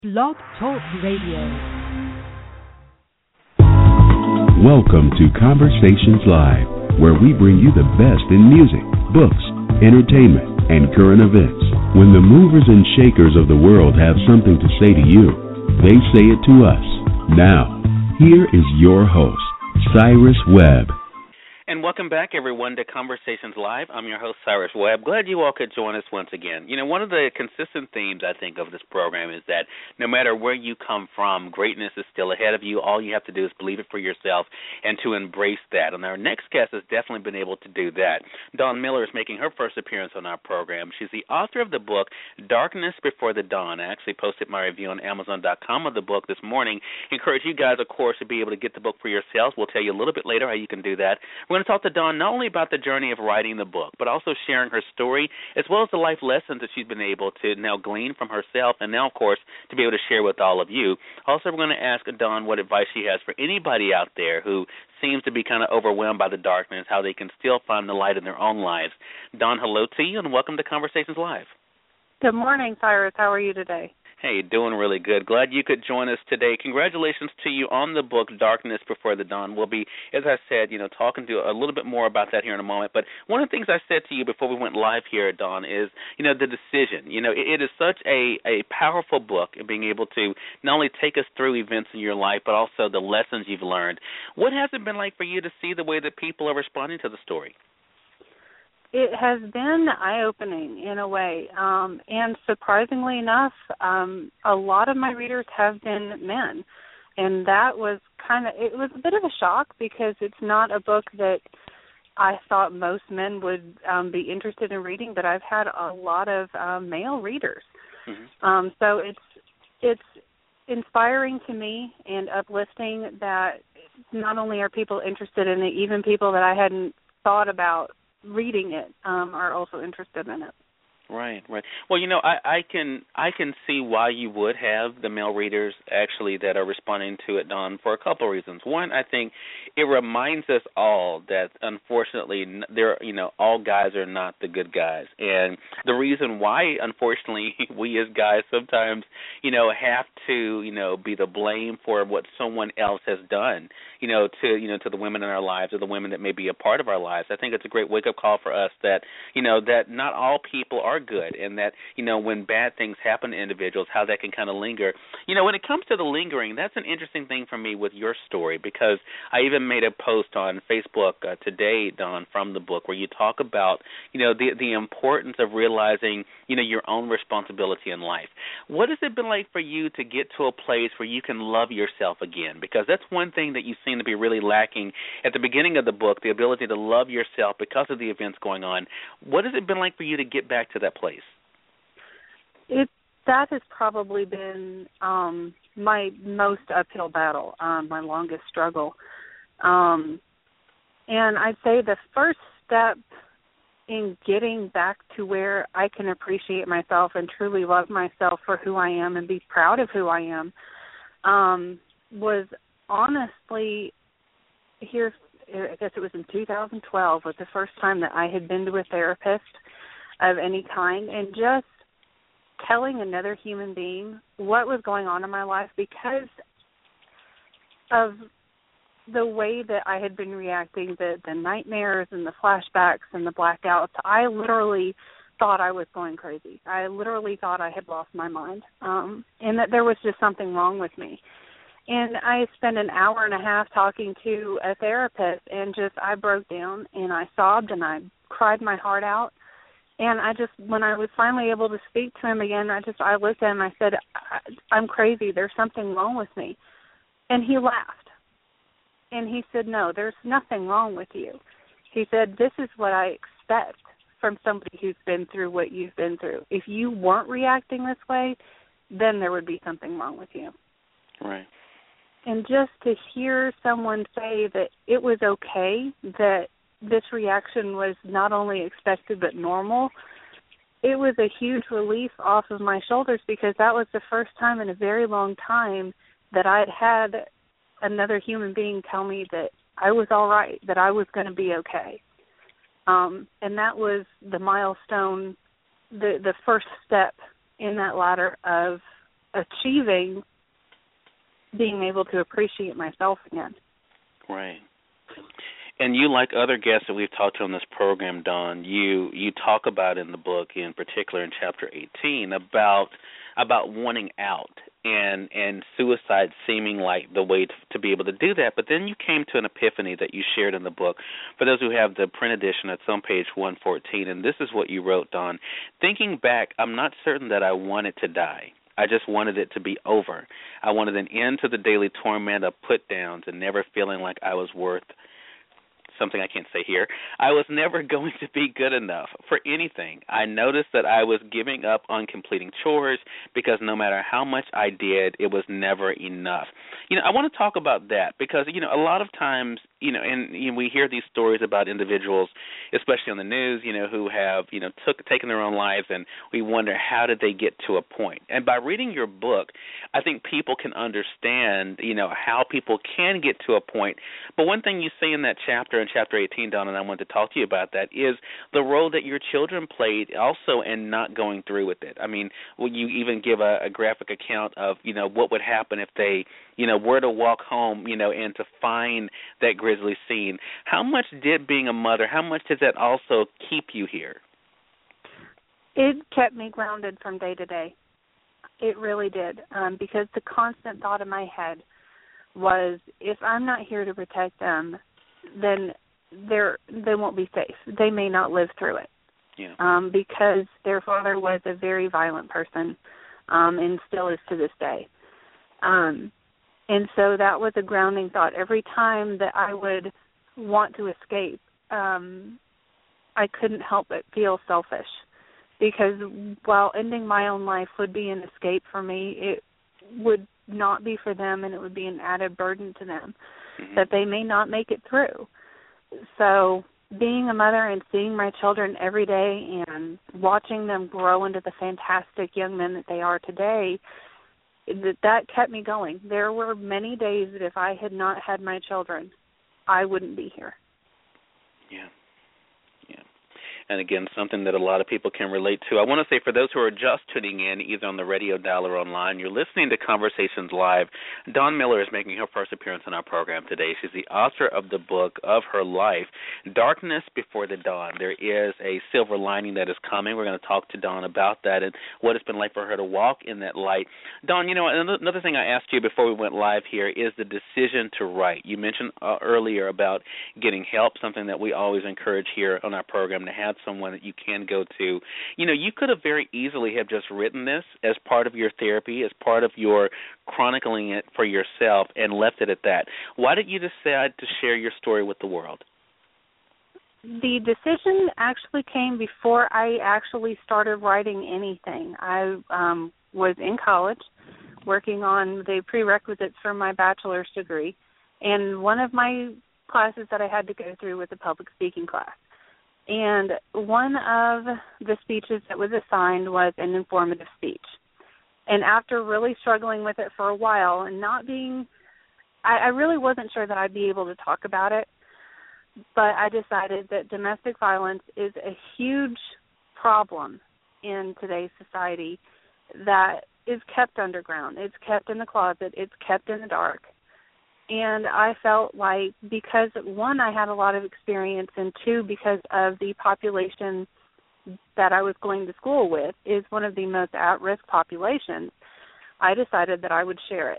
Blog Talk Radio. Welcome to Conversations Live, where we bring you the best in music, books, entertainment, and current events. When the movers and shakers of the world have something to say to you, they say it to us. Now, here is your host, Cyrus Webb. And welcome back, everyone, to Conversations Live. I'm your host, Cyrus Webb. Glad you all could join us once again. You know, one of the consistent themes, I think, of this program is that no matter where you come from, greatness is still ahead of you. All you have to do is believe it for yourself and to embrace that. And our next guest has definitely been able to do that. Dawn Miller is making her first appearance on our program. She's the author of the book, Darkness Before the Dawn. I actually posted my review on Amazon.com of the book this morning. Encourage you guys, of course, to be able to get the book for yourselves. We'll tell you a little bit later how you can do that. We're going to talk to Dawn not only about the journey of writing the book, but also sharing her story, as well as the life lessons that she's been able to now glean from herself, and now, of course, to be able to share with all of you. Also, we're going to ask Dawn what advice she has for anybody out there who seems to be kind of overwhelmed by the darkness, how they can still find the light in their own lives. Dawn, hello to you, and welcome to Conversations Live. Good morning, Cyrus. How are you today? Hey, doing really good. Glad you could join us today. Congratulations to you on the book, Darkness Before the Dawn. We'll be, as I said, talking to a little bit more about that here in a moment. But one of the things I said to you before we went live here, Dawn, is, the decision. It is such a powerful book in being able to not only take us through events in your life, but also the lessons you've learned. What has it been like for you to see the way that people are responding to the story? It has been eye-opening in a way, and surprisingly enough, a lot of my readers have been men, and that was it was a bit of a shock because it's not a book that I thought most men would be interested in reading, but I've had a lot of male readers. Mm-hmm. So it's inspiring to me and uplifting that not only are people interested in it, even people that I hadn't thought about reading it are also interested in it. Right. Well, I can see why you would have the male readers actually that are responding to it, Dawn, for a couple of reasons. One, I think it reminds us all that unfortunately all guys are not the good guys, and the reason why, unfortunately, we as guys sometimes have to be the blame for what someone else has done to the women in our lives or the women that may be a part of our lives. I think it's a great wake up call for us that that not all people are good, and that when bad things happen to individuals, how that can kind of linger. When it comes to the lingering, that's an interesting thing for me with your story, because I even made a post on Facebook today, Dawn, from the book, where you talk about the importance of realizing your own responsibility in life. What has it been like for you to get to a place where you can love yourself again? Because that's one thing that you seem to be really lacking at the beginning of the book, the ability to love yourself because of the events going on. What has it been like for you to get back to that place? That has probably been my most uphill battle, my longest struggle. And I'd say the first step in getting back to where I can appreciate myself and truly love myself for who I am and be proud of who I am was honestly, I guess it was in 2012 was the first time that I had been to a therapist of any kind, and just telling another human being what was going on in my life because of the way that I had been reacting, the nightmares and the flashbacks and the blackouts. I literally thought I was going crazy. I literally thought I had lost my mind, and that there was just something wrong with me. And I spent an hour and a half talking to a therapist, and I broke down and I sobbed and I cried my heart out. And when I was finally able to speak to him again, I looked at him and I said, I'm crazy. There's something wrong with me. And he laughed. And he said, no, there's nothing wrong with you. He said, this is what I expect from somebody who's been through what you've been through. If you weren't reacting this way, then there would be something wrong with you. Right. And just to hear someone say that it was okay, that this reaction was not only expected but normal, it was a huge relief off of my shoulders, because that was the first time in a very long time that I'd had another human being tell me that I was all right, that I was going to be okay. And that was the milestone, the first step in that ladder of achieving being able to appreciate myself again. Right. And you, like other guests that we've talked to on this program, Dawn, you talk about in the book, in particular in Chapter 18, about wanting out and suicide seeming like the way to be able to do that. But then you came to an epiphany that you shared in the book. For those who have the print edition, it's on page 114, and this is what you wrote, Dawn. Thinking back, I'm not certain that I wanted to die. I just wanted it to be over. I wanted an end to the daily torment of put-downs and never feeling like I was worth something I can't say here. I was never going to be good enough for anything. I noticed that I was giving up on completing chores because no matter how much I did, it was never enough. I want to talk about that because, a lot of times, and we hear these stories about individuals, especially on the news, who have, taken their own lives, and we wonder how did they get to a point. And by reading your book, I think people can understand, how people can get to a point. But one thing you say in that chapter, in Chapter 18, Dawn, and I wanted to talk to you about that, is the role that your children played also in not going through with it. I mean, will you even give a graphic account of, what would happen if they, were to walk home, and to find that grisly scene? How much did being a mother, how much did that also keep you here? It kept me grounded from day to day. It really did, because the constant thought in my head was, if I'm not here to protect them, then they won't be safe. They may not live through it. Yeah. Because their father was a very violent person, and still is to this day. And so that was a grounding thought. Every time that I would want to escape, I couldn't help but feel selfish, because while ending my own life would be an escape for me, it would not be for them, and it would be an added burden to them that they may not make it through. So being a mother and seeing my children every day and watching them grow into the fantastic young men that they are today, that kept me going. There were many days that if I had not had my children, I wouldn't be here. Yeah. And again, something that a lot of people can relate to. I want to say, for those who are just tuning in, either on the radio dial or online, you're listening to Conversations Live. Dawn Miller is making her first appearance on our program today. She's the author of the book of her life, Darkness Before the Dawn. There is a silver lining that is coming. We're going to talk to Dawn about that and what it's been like for her to walk in that light. Dawn, another thing I asked you before we went live here is the decision to write. You mentioned earlier about getting help, something that we always encourage here on our program, to have someone that you can go to. You could have very easily have just written this as part of your therapy, as part of your chronicling it for yourself, and left it at that. Why did you decide to share your story with the world? The decision actually came before I actually started writing anything. I was in college working on the prerequisites for my bachelor's degree, and one of my classes that I had to go through was a public speaking class. And one of the speeches that was assigned was an informative speech. And after really struggling with it for a while and I really wasn't sure that I'd be able to talk about it, but I decided that domestic violence is a huge problem in today's society that is kept underground. It's kept in the closet. It's kept in the dark. And I felt like, because, one, I had a lot of experience, and two, because of the population that I was going to school with is one of the most at-risk populations, I decided that I would share it.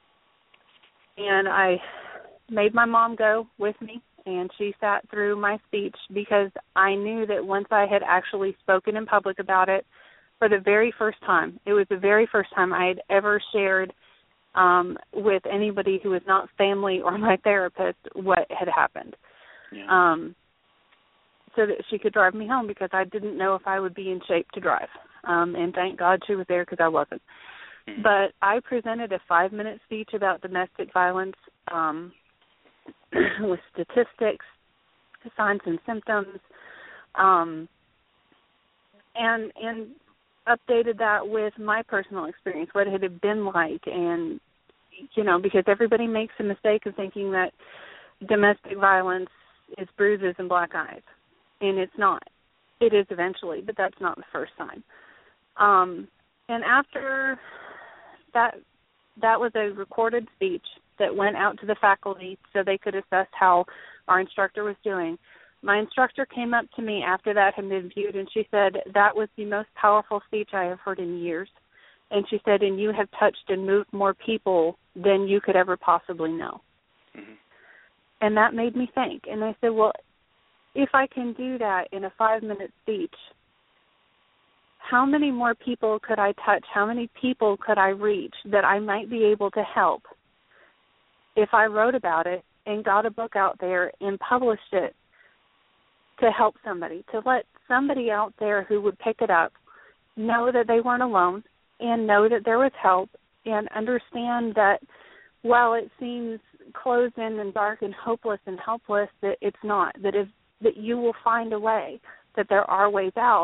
And I made my mom go with me, and she sat through my speech, because I knew that once I had actually spoken in public about it for the very first time, it was the very first time I had ever shared with anybody who was not family or my therapist what had happened. Yeah. So that she could drive me home, because I didn't know if I would be in shape to drive. And thank God she was there, because I wasn't. Mm-hmm. But I presented a 5-minute speech about domestic violence with statistics, signs and symptoms, and updated that with my personal experience, what it had been like. And, because everybody makes a mistake of thinking that domestic violence is bruises and black eyes, and it's not. It is eventually, but that's not the first time. And after that was a recorded speech that went out to the faculty so they could assess how our instructor was doing. My instructor came up to me after that had been viewed, and she said, that was the most powerful speech I have heard in years. And she said, and you have touched and moved more people than you could ever possibly know. Mm-hmm. And that made me think. And I said, well, if I can do that in a 5-minute speech, how many more people could I touch? How many people could I reach that I might be able to help if I wrote about it and got a book out there and published it to help somebody, to let somebody out there who would pick it up know that they weren't alone and know that there was help and understand that while it seems closed in and dark and hopeless and helpless, that it's not, that you will find a way, that there are ways out.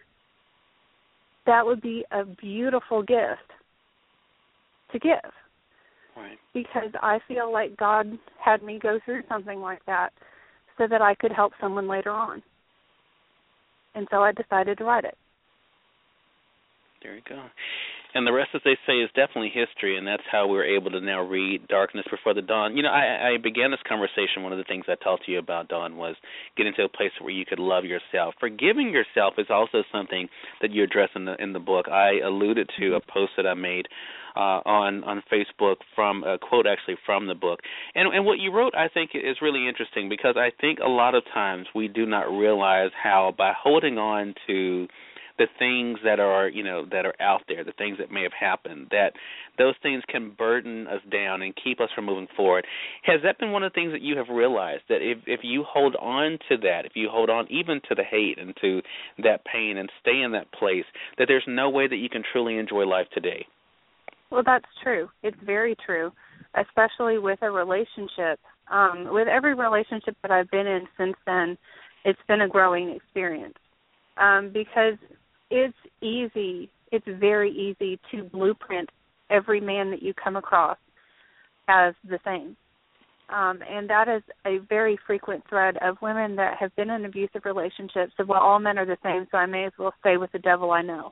That would be a beautiful gift to give. Right. Because I feel like God had me go through something like that so that I could help someone later on. And so I decided to write it. There you go. And the rest, as they say, is definitely history, and that's how we're able to now read Darkness Before the Dawn. You know, I began this conversation, one of the things I talked to you about, Dawn, was getting to a place where you could love yourself. Forgiving yourself is also something that you address in the book. I alluded to a post that I made on Facebook from a quote actually from the book. And what you wrote, I think, is really interesting because I think a lot of times we do not realize how by holding on to the things that are, that are out there, the things that may have happened, that those things can burden us down and keep us from moving forward. Has that been one of the things that you have realized, that if you hold on to that, if you hold on even to the hate and to that pain and stay in that place, that there's no way that you can truly enjoy life today? Well, that's true. It's very true, especially with a relationship. With every relationship that I've been in since then, it's been a growing experience because it's very easy to blueprint every man that you come across as the same. And that is a very frequent thread of women that have been in abusive relationships. So, well, all men are the same, so I may as well stay with the devil I know.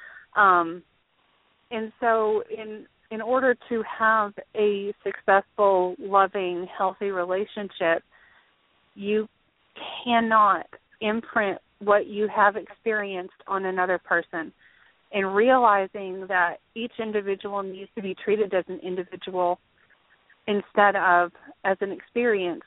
And so in order to have a successful, loving, healthy relationship, you cannot imprint what you have experienced on another person. And realizing that each individual needs to be treated as an individual instead of as an experience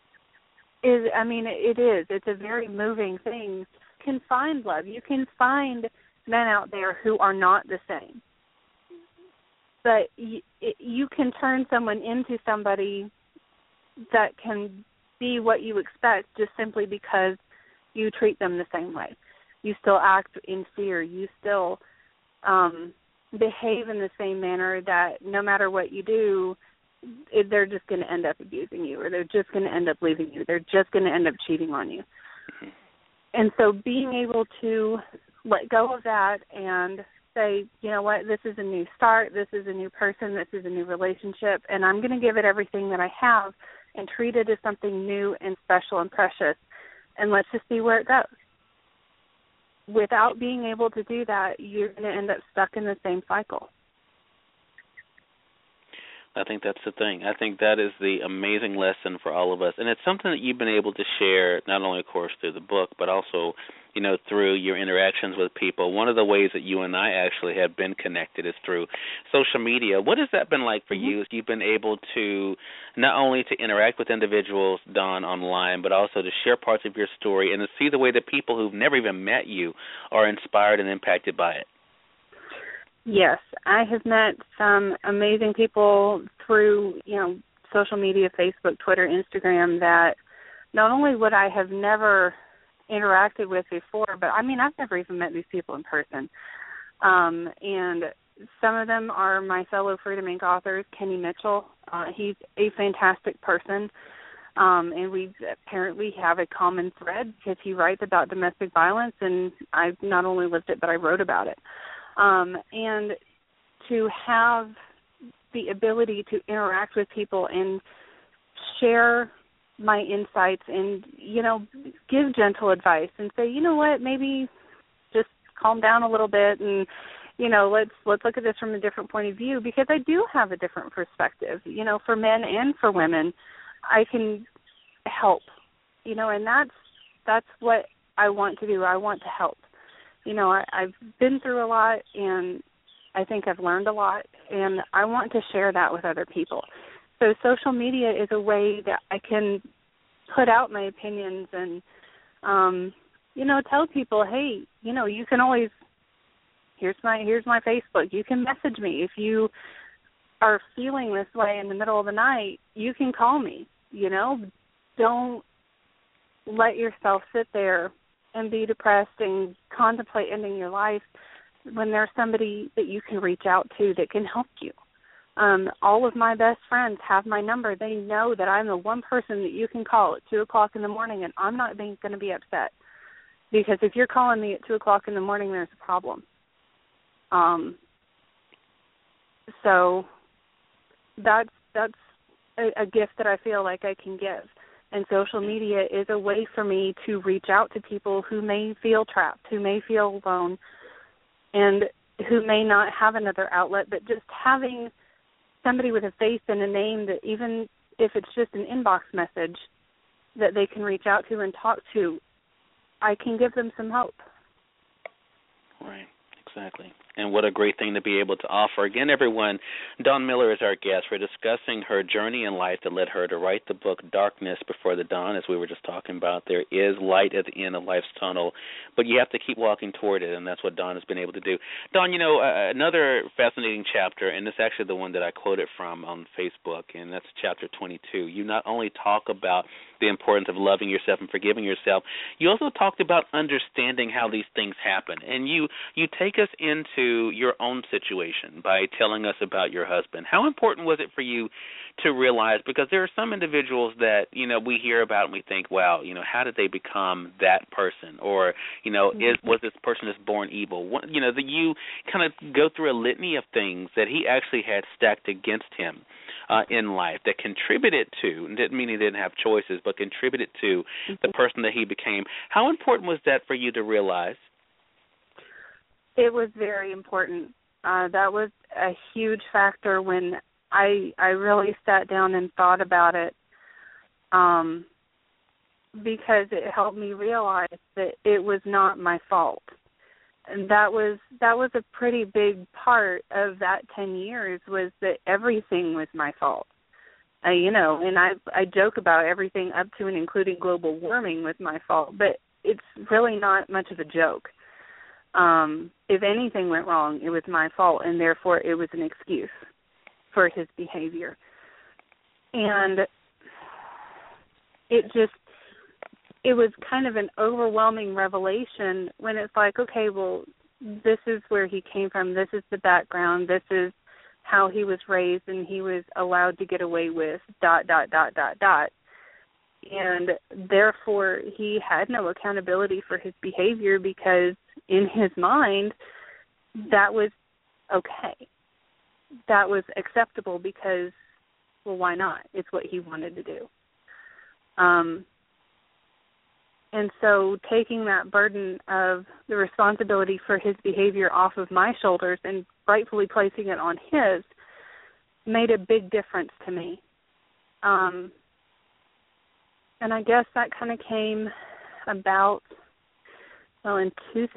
it's a very moving thing. You can find love. You can find men out there who are not the same. But you can turn someone into somebody that can be what you expect just simply because you treat them the same way. You still act in fear. You still behave in the same manner that no matter what you do, they're just going to end up abusing you, or they're just going to end up leaving you. They're just going to end up cheating on you. Mm-hmm. And so being able to let go of that and say, you know what, this is a new start, this is a new person, this is a new relationship, and I'm going to give it everything that I have and treat it as something new and special and precious, and let's just see where it goes. Without being able to do that, you're going to end up stuck in the same cycle. I think that's the thing. I think that is the amazing lesson for all of us. And it's something that you've been able to share, not only, of course, through the book, but also, through your interactions with people. One of the ways that you and I actually have been connected is through social media. What has that been like for you? You've been able to not only to interact with individuals, Dawn, online, but also to share parts of your story and to see the way that people who've never even met you are inspired and impacted by it. Yes, I have met some amazing people through, social media, Facebook, Twitter, Instagram, that not only would I have never interacted with before, but I've never even met these people in person. And some of them are my fellow Freedom Inc. authors, Kenny Mitchell. He's a fantastic person. And we apparently have a common thread because he writes about domestic violence, and I not only lived it, but I wrote about it. And to have the ability to interact with people and share my insights and, give gentle advice and say, you know what, maybe just calm down a little bit and let's look at this from a different point of view, because I do have a different perspective. For men and for women, I can help. And that's what I want to do. I want to help. I've been through a lot, and I think I've learned a lot, and I want to share that with other people. So social media is a way that I can put out my opinions and, tell people, hey, you can always, here's my Facebook. You can message me. If you are feeling this way in the middle of the night, you can call me. Don't let yourself sit there and be depressed and contemplate ending your life when there's somebody that you can reach out to that can help you. All of my best friends have my number. They know that I'm the one person that you can call at 2 o'clock in the morning, and I'm not going to be upset. Because if you're calling me at 2 o'clock in the morning, there's a problem. So that's a gift that I feel like I can give. And social media is a way for me to reach out to people who may feel trapped, who may feel alone, and who may not have another outlet. But just having somebody with a face and a name that, even if it's just an inbox message that they can reach out to and talk to, I can give them some hope. Right, exactly. And what a great thing to be able to offer. Again, everyone, Dawn Miller is our guest. We're discussing her journey in life that led her to write the book Darkness Before the Dawn, as we were just talking about. There is light at the end of life's tunnel, but you have to keep walking toward it, and that's what Dawn has been able to do. Dawn, another fascinating chapter, and it's actually the one that I quoted from on Facebook, and that's chapter 22. You not only talk about the importance of loving yourself and forgiving yourself, you also talked about understanding how these things happen, and you take us into your own situation by telling us about your husband. How important was it for you to realize, because there are some individuals that, we hear about and we think, wow, how did they become that person? Or, was this person just born evil? That you kind of go through a litany of things that he actually had stacked against him in life that contributed to, and didn't mean he didn't have choices, but contributed to the person that he became. How important was that for you to realize? It was very important. That was a huge factor when I really sat down and thought about it, because it helped me realize that it was not my fault. And that was a pretty big part of that 10 years, was that everything was my fault. And I joke about everything up to and including global warming was my fault, but it's really not much of a joke. If anything went wrong, it was my fault, and therefore it was an excuse for his behavior. And it was kind of an overwhelming revelation when it's like, okay, well, this is where he came from, this is the background, this is how he was raised, and he was allowed to get away with ... And therefore, he had no accountability for his behavior, because in his mind, that was okay. That was acceptable because, well, why not? It's what he wanted to do. And so taking that burden of the responsibility for his behavior off of my shoulders and rightfully placing it on his made a big difference to me. And I guess that kind of came about, in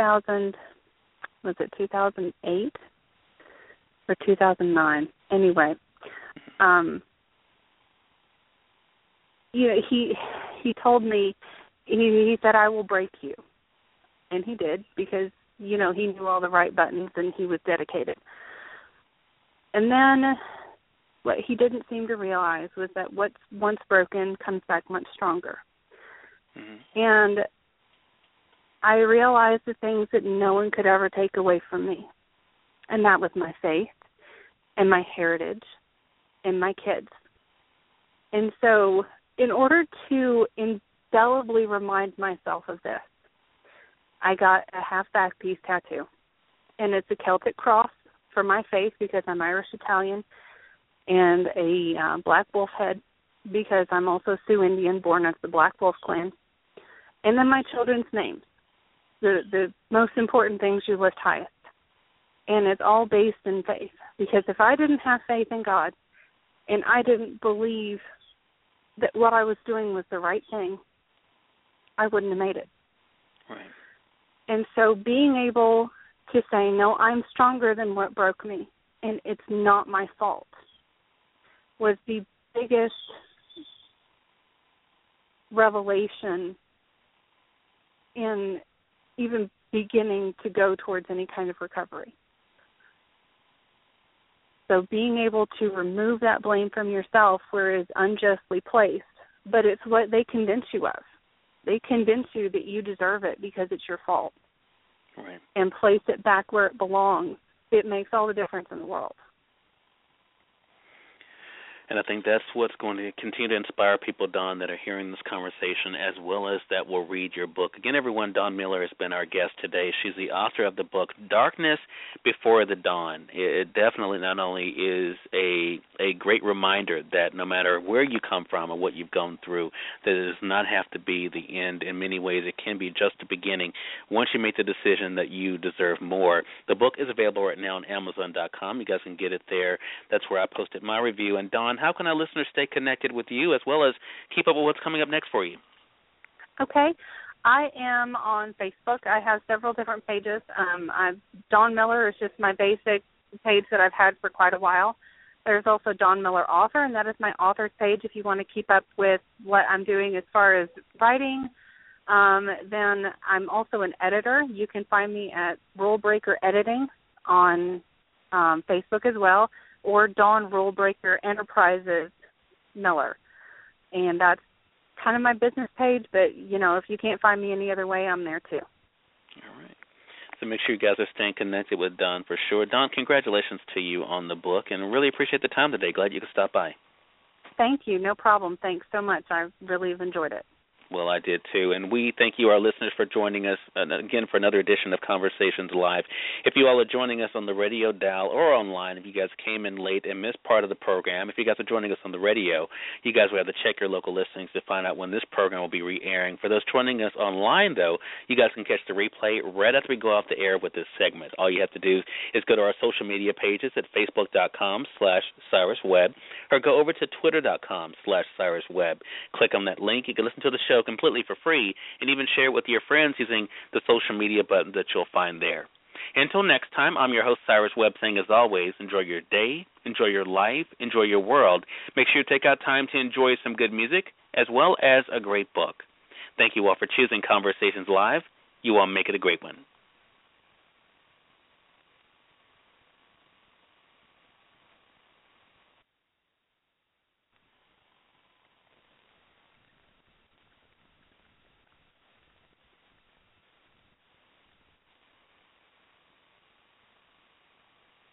2008 or 2009? Anyway, he told me, he said, I will break you. And he did, because, he knew all the right buttons and he was dedicated. And then what he didn't seem to realize was that what's once broken comes back much stronger. Mm-hmm. And I realized the things that no one could ever take away from me. And that was my faith and my heritage and my kids. And so in order to indelibly remind myself of this, I got a half-back piece tattoo. And it's a Celtic cross for my faith, because I'm Irish-Italian, and a black wolf head, because I'm also Sioux Indian, born of the Black Wolf clan. And then my children's names, the most important things you list highest. And it's all based in faith. Because if I didn't have faith in God and I didn't believe that what I was doing was the right thing, I wouldn't have made it. Right. And so being able to say, no, I'm stronger than what broke me, and it's not my fault, was the biggest revelation in even beginning to go towards any kind of recovery. So being able to remove that blame from yourself where it is unjustly placed, but it's what they convince you of. They convince you that you deserve it because it's your fault. Right. And place it back where it belongs. It makes all the difference in the world. And I think that's what's going to continue to inspire people, Dawn, that are hearing this conversation, as well as that will read your book. Again, everyone, Dawn Miller has been our guest today. She's the author of the book, Darkness Before the Dawn. It definitely not only is a great reminder that no matter where you come from or what you've gone through, that it does not have to be the end. In many ways, it can be just the beginning. Once you make the decision that you deserve more, the book is available right now on Amazon.com. You guys can get it there. That's where I posted my review. And, Dawn, how can our listeners stay connected with you as well as keep up with what's coming up next for you? Okay. I am on Facebook. I have several different pages. Dawn Miller is just my basic page that I've had for quite a while. There's also Dawn Miller Author, and that is my author's page if you want to keep up with what I'm doing as far as writing. Then I'm also an editor. You can find me at Rule Breaker Editing on Facebook as well, or Dawn Rule Breaker Enterprises Miller. And that's kind of my business page, but, you know, if you can't find me any other way, I'm there too. All right. So make sure you guys are staying connected with Dawn for sure. Dawn, congratulations to you on the book, and really appreciate the time today. Glad you could stop by. Thank you. No problem. Thanks so much. I really have enjoyed it. Well, I did too. And we thank you, our listeners, for joining us, again, for another edition of Conversations Live. If you all are joining us on the radio dial or online, if you guys came in late and missed part of the program, if you guys are joining us on the radio, you guys will have to check your local listings to find out when this program will be re-airing. For those joining us online, though, you guys can catch the replay right after we go off the air with this segment. All you have to do is go to our social media pages at facebook.com/CyrusWebb or go over to twitter.com/CyrusWebb. Click on that link. You can listen to the show completely for free and even share it with your friends using the social media button that you'll find there. Until next time, I'm your host, Cyrus Webb, saying, as always, enjoy your day, enjoy your life, enjoy your world. Make sure you take out time to enjoy some good music as well as a great book. Thank you all for choosing Conversations Live. You all make it a great one.